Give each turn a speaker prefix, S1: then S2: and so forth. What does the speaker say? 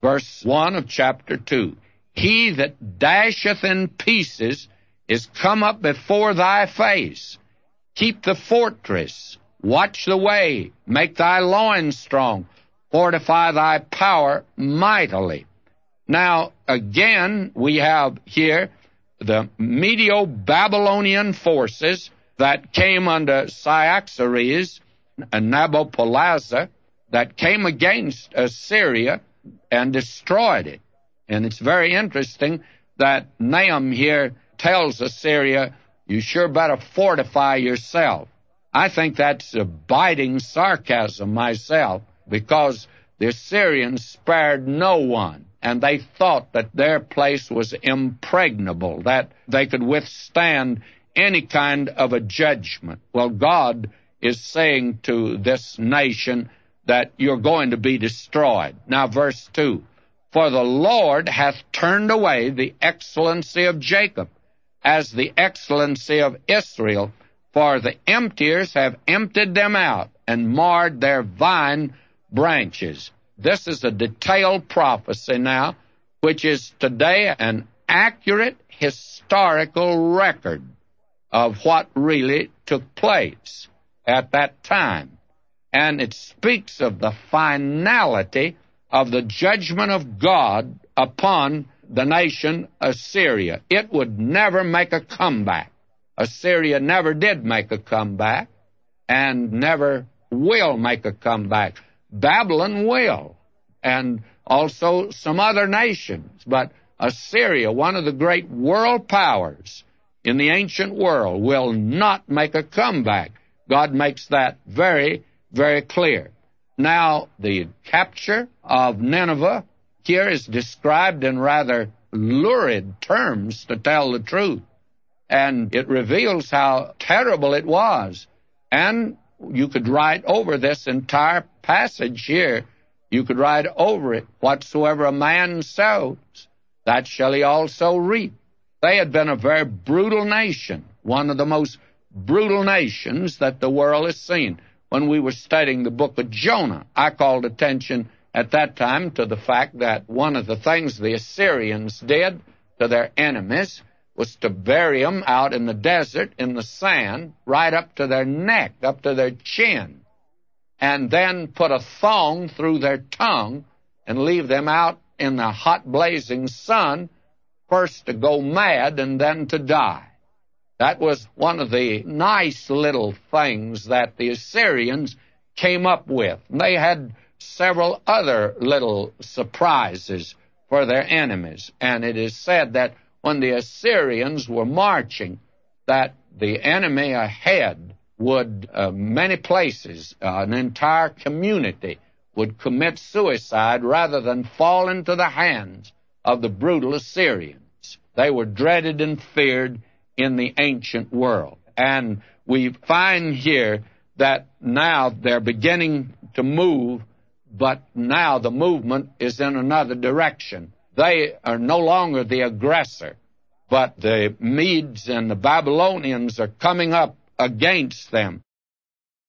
S1: verse 1 of chapter 2. He that dasheth in pieces is come up before thy face. Keep the fortress, watch the way, make thy loins strong, fortify thy power mightily. Now, again, we have here the Medo-Babylonian forces that came under Cyaxares and Nabopolassar that came against Assyria and destroyed it. And it's very interesting that Nahum here tells Assyria, you sure better fortify yourself. I think that's a biting sarcasm myself, because the Assyrians spared no one, and they thought that their place was impregnable, that they could withstand any kind of a judgment. Well, God is saying to this nation that you're going to be destroyed. Now, verse 2, for the Lord hath turned away the excellency of Jacob, as the excellency of Israel, for the emptiers have emptied them out, and marred their vine branches. This is a detailed prophecy now, which is today an accurate historical record of what really took place at that time. And it speaks of the finality of the judgment of God upon the nation Assyria. It would never make a comeback. Assyria never did make a comeback, and never will make a comeback. Babylon will, and also some other nations. But Assyria, one of the great world powers in the ancient world, will not make a comeback. God makes that very, very clear. Now, the capture of Nineveh here is described in rather lurid terms, to tell the truth. And it reveals how terrible it was. And you could write over this entire passage here. You could write over it, whatsoever a man sows, that shall he also reap. They had been a very brutal nation, one of the most brutal nations that the world has seen. When we were studying the book of Jonah, I called attention at that time to the fact that one of the things the Assyrians did to their enemies was to bury them out in the desert in the sand right up to their neck, up to their chin, and then put a thong through their tongue and leave them out in the hot blazing sun, first to go mad and then to die. That was one of the nice little things that the Assyrians came up with. They had several other little surprises for their enemies, and it is said that when the Assyrians were marching, that the enemy ahead would, many places, an entire community would commit suicide rather than fall into the hands of the brutal Assyrians. They were dreaded and feared in the ancient world. And we find here that now they're beginning to move, but now the movement is in another direction. They are no longer the aggressor, but the Medes and the Babylonians are coming up against them.